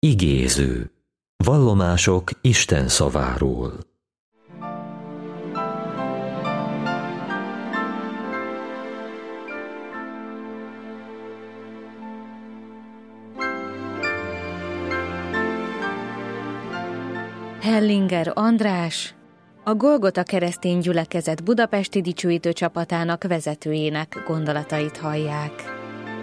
Igéző. Vallomások Isten szaváról. Hellinger András, a Golgota keresztény gyülekezet budapesti dicsőítő csapatának vezetőjének gondolatait hallják.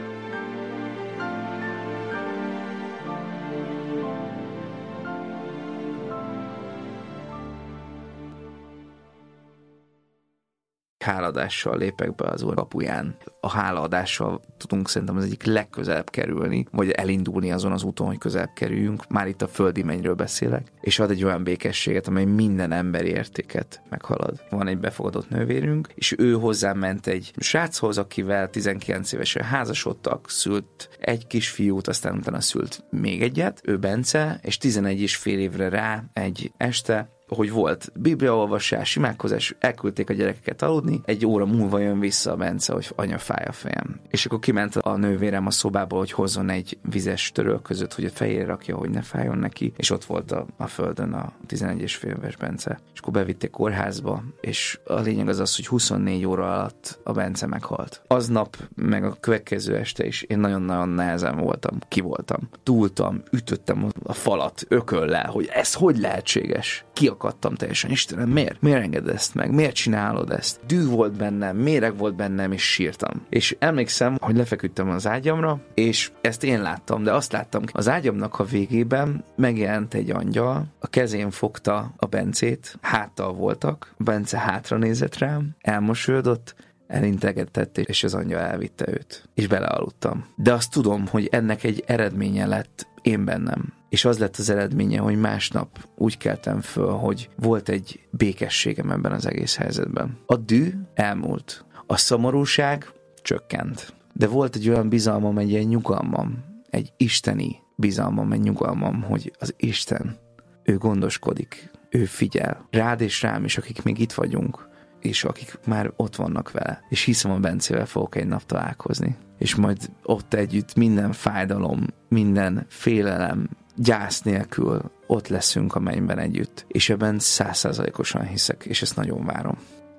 Hálaadással lépek be az Úr kapuján. A hálaadással tudunk szerintem az egyik legközelebb kerülni, vagy elindulni azon az úton, hogy közelebb kerüljünk. Már itt a földi mennyről beszélek, és ad egy olyan békességet, amely minden emberi értéket meghalad. Van egy befogadott nővérünk, és ő hozzám ment egy sráchoz, akivel 19 évesen házasodtak, szült egy kisfiút, aztán utána szült még egyet, ő Bence, és 11,5 évre rá egy este, hogy volt bibliaolvasás, imádkozás, elküldték a gyerekeket aludni, egy óra múlva jön vissza a Bence, hogy anya, fáj a fejem. És akkor kiment a nővérem a szobából, hogy hozzon egy vizes törölközőt, hogy a fejére rakja, hogy ne fájjon neki, és ott volt a földön a 11,5 éves Bence. És akkor bevitték kórházba, és a lényeg az, hogy 24 óra alatt a Bence meghalt. Aznap, meg a következő este is én nagyon-nagyon nehezen voltam, ki voltam. Túltam, ütöttem a falat ököllel, hogy ez hogy lehetséges? Kiakadtam teljesen. Istenem, miért? Miért engeded ezt meg? Miért csinálod ezt? Dű volt bennem, méreg volt bennem, és sírtam. És emlékszem, hogy lefeküdtem az ágyamra, és ezt én láttam, de azt láttam, az ágyamnak a végében megjelent egy angyal, a kezén fogta a Bencét, háttal voltak, a Bence hátra nézett rám, elmosolyodott, elintegetett, és az angyal elvitte őt. És belealudtam. De azt tudom, hogy ennek egy eredménye lett én bennem. És az lett az eredménye, hogy másnap úgy keltem föl, hogy volt egy békességem ebben az egész helyzetben. A dű elmúlt. A szomorúság csökkent. De volt egy olyan bizalmam, egy ilyen nyugalmam, egy isteni bizalmam, egy nyugalmam, hogy az Isten, ő gondoskodik, ő figyel. Rád és rám is, akik még itt vagyunk, és akik már ott vannak vele. És hiszem, a Bencével fogok egy nap találkozni. És majd ott együtt minden fájdalom, minden félelem, gyász nélkül ott leszünk a mennyben együtt. És ebben 100%-osan hiszek, és ezt nagyon várom.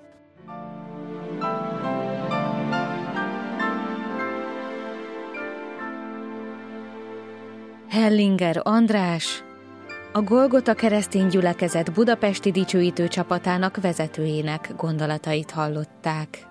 Hellinger András, a Golgota keresztény gyülekezet budapesti dicsőítő csapatának vezetőjének gondolatait hallották.